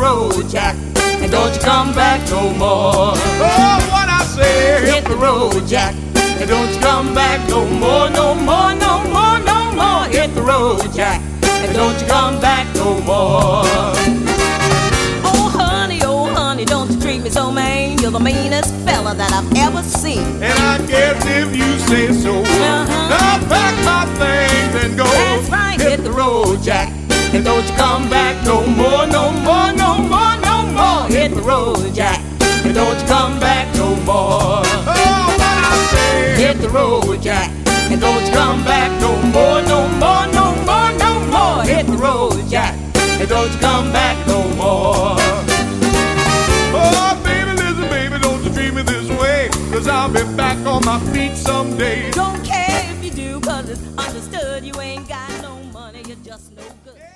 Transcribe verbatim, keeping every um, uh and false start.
road, Jack, and don't you come back no more. Oh, what I say, hit the road, Jack, and don't you come back no more, no more, no more, no more. Hit the road, Jack, and don't you come back no more. Oh honey, oh honey, don't you treat me so mean. You're the meanest fella that I've ever seen. And I guess if you say so, uh-huh. I'll pack my things and go. That's right. Hit the road, Jack, and don't you come back no more, no more, no more, no more. Hit the road, Jack, and don't you come back no more. Oh, what I say, hit the road, Jack, and don't you come back no more, no more, no more, no more. Hit the road, Jack, and don't you come back no more. Oh, baby, listen, baby, don't you treat me this way, 'cause I'll be back on my feet someday. Don't care if you do, 'cause it's understood you ain't got no money, you're just no good.